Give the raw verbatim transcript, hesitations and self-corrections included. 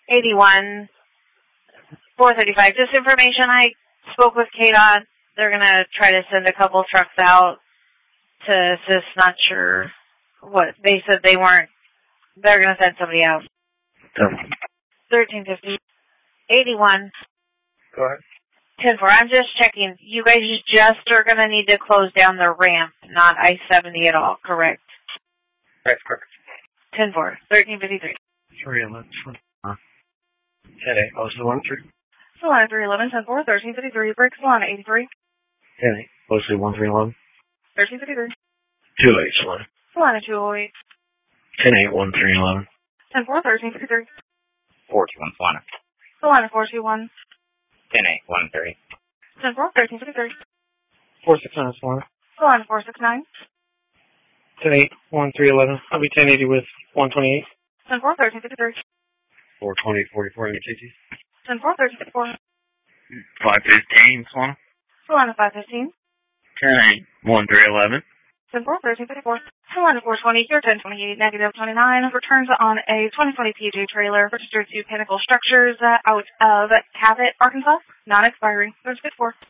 eighty-one, four thirty-five. Just information, I spoke with K DOT. They're going to try to send a couple trucks out to assist. Not sure what. They said they weren't. They're going to send somebody out. thirteen fifty. eighty-one. Go ahead. ten four. I'm just checking. You guys just are going to need to close down the ramp, not I seventy at all, correct? That's correct. ten four. thirteen fifty-three. three eleven. ten eight. Posted one three. Solana three eleven. ten four. thirteen fifty-three. Break Solana eighty-three. ten eight. Posted one three eleven. thirteen fifty-three. two eight. Solana. Solana two oh eight. ten eight. one three eleven. ten four. thirteen fifty-three. four two one. Solana. Solana four two one. ten eight. one three. ten four. thirteen fifty-three. four six nine. Solana. Solana four six nine. ten eight. one three eleven. I'll be ten eighty with one twenty-eight. ten four. thirteen fifty-three. four twenty. forty-four. M T T. ten four. thirteen fifty-four. five fifteen. Solana. Solana five fifteen. ten eight. one three eleven. ten four. thirteen fifty-four. Solana four twenty here, ten twenty-eight, negative twenty-nine. Returns on a twenty twenty P J trailer registered to Pinnacle Structures uh, out of Cabot, Arkansas. Non-expiring. thirteen fifty-four.